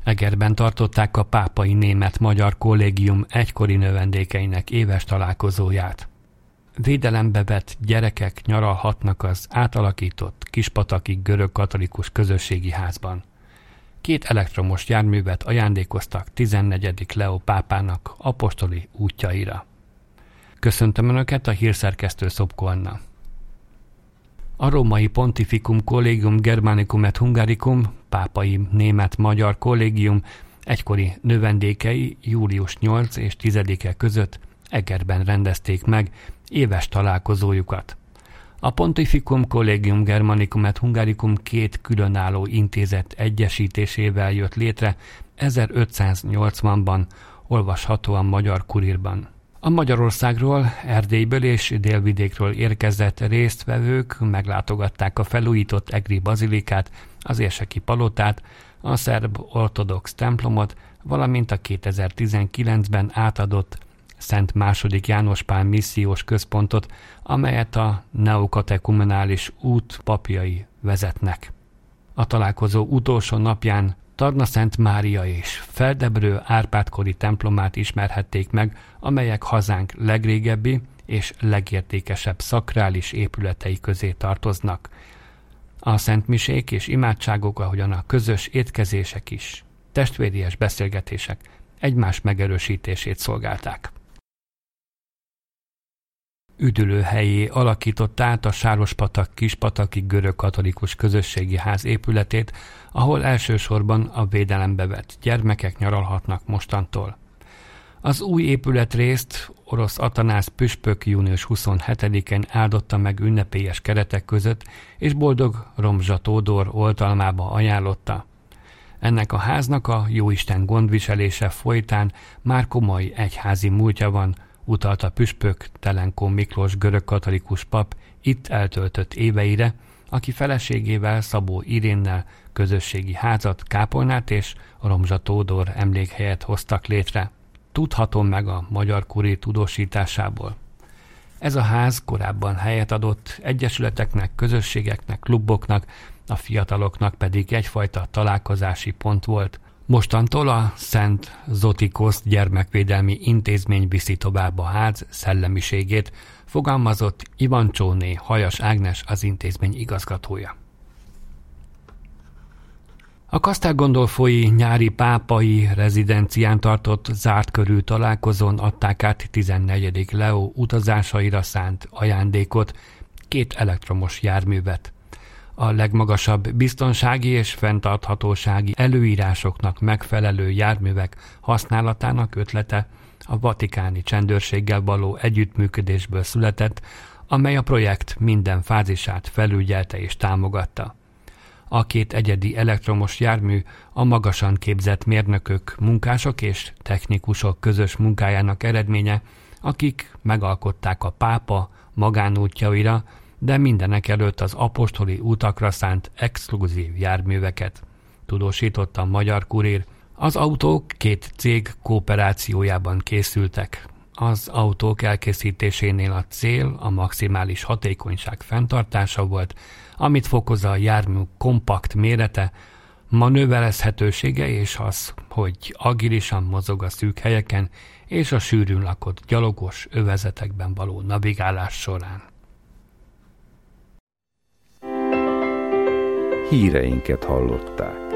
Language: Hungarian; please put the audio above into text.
Egerben tartották a Pápai Német-Magyar Kollégium egykori növendékeinek éves találkozóját. Védelembe vett gyerekek nyaralhatnak az átalakított Kispataki görög-katolikus közösségi házban. 2 elektromos járművet ajándékoztak 14. Leó pápának apostoli útjaira. Köszöntöm Önöket, a hírszerkesztő Szopko Anna. A római Pontificum Collegium Germanicum et Hungaricum, Pápai Német-Magyar Kollégium egykori növendékei július 8 és 10-e között Egerben rendezték meg éves találkozójukat. A Pontificum Collegium Germanicum et Hungaricum 2 különálló intézet egyesítésével jött létre 1580-ban, olvashatóan Magyar Kurírban. A Magyarországról, Erdélyből és Délvidékről érkezett résztvevők meglátogatták a felújított egri bazilikát, az érseki palotát, a szerb ortodox templomot, valamint a 2019-ben átadott Szent II. János Pál missziós központot, amelyet a neokatekumenális út papjai vezetnek. A találkozó utolsó napján Tarna Szent Mária és Feldebrő Árpád-kori templomát ismerhették meg, amelyek hazánk legrégebbi és legértékesebb szakrális épületei közé tartoznak. A szentmisék és imádságok, ahogyan a közös étkezések is, testvéries beszélgetések egymás megerősítését szolgálták. Üdülőhellyé alakította át a Sárospatak Kispataki görög-katolikus közösségi ház épületét, ahol elsősorban a védelembe vett gyermekek nyaralhatnak mostantól. Az új épületrészt orosz Atanász püspök június 27-én áldotta meg ünnepélyes keretek között, és boldog Romzsa Tódor oltalmába ajánlotta. Ennek a háznak a jóisten gondviselése folytán már komoly egyházi múltja van, utalta püspök Telenkó Miklós görög-katolikus pap itt eltöltött éveire, aki feleségével Szabó Irénnel közösségi házat, kápolnát és Romzsa Tódor emlékhelyet hoztak létre. Tudhatom meg a Magyar Kurír tudósításából. Ez a ház korábban helyet adott egyesületeknek, közösségeknek, kluboknak, a fiataloknak pedig egyfajta találkozási pont volt. Mostantól a Szent Zotikos gyermekvédelmi intézmény viszi tovább a ház szellemiségét, fogalmazott Ivancsóné Hajas Ágnes, az intézmény igazgatója. A Castel Gandolfoi nyári pápai rezidencián tartott zárt körű találkozón adták át 14. Leó utazásaira szánt ajándékot, 2 elektromos járművet. A legmagasabb biztonsági és fenntarthatósági előírásoknak megfelelő járművek használatának ötlete a vatikáni csendőrséggel való együttműködésből született, amely a projekt minden fázisát felügyelte és támogatta. A 2 egyedi elektromos jármű a magasan képzett mérnökök, munkások és technikusok közös munkájának eredménye, akik megalkották a pápa magánútjaira, de mindenek előtt az apostoli utakra szánt exkluzív járműveket, tudósította a Magyar Kurír. Az autók 2 cég kooperációjában készültek. Az autók elkészítésénél a cél a maximális hatékonyság fenntartása volt, amit fokozza a jármű kompakt mérete, manőverezhetősége és az, hogy agilisan mozog a szűk helyeken és a sűrűn lakott gyalogos övezetekben való navigálás során. Híreinket hallották.